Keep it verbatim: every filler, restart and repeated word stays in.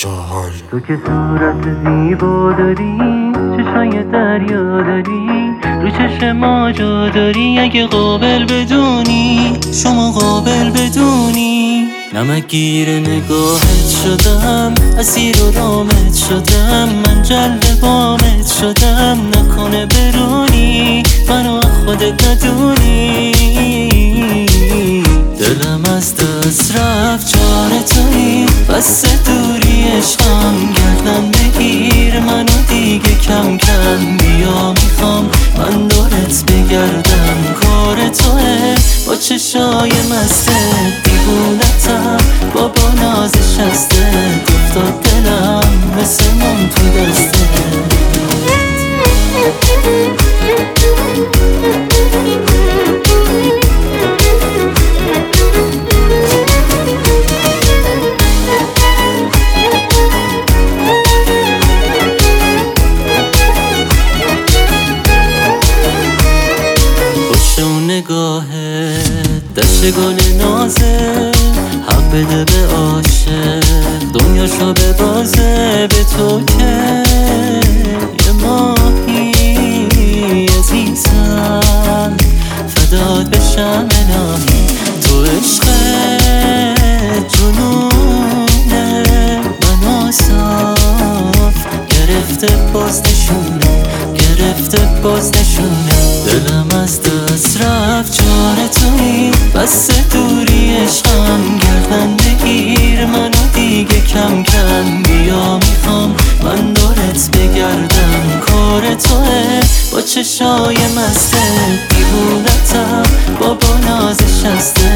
جهان. تو که صورت زیبا داری، چشای دریا داری، رو چشم ما جا داری. اگه قابل بدونی، شما قابل بدونی، نمک گیر نگاهت شدم، اسیر و رامت شدم، من جلب بامت شدم. نکنه برونی منو خودت ندونی. دلم از دست رفت چاره تویی، بس دوری عشقم. گردن بگیر منو دیگه کم کم، بیا میخوام من دورت بگردم. کار توه با چشای مسته دیوونتم، بابا نازش هسته. افتاد دلم مثل من تو دسته. نگاهت دشت گل نازه، حق بده به عاشق دنیاشو به بازه. به تو که یه ماهی عزیزم، فدات بشم الهی. تو عشقت جنونه منو صاف گرفته باز نشونه، گرفته باز نشونه. دلم از دست رفت چاره تویی، بس دوری عشقم. گردن بگیر منو دیگه کم کم، بیا میخوام من دورت بگردم. کار توه با چشای مسته دیوونتم، بابا نازش هسته.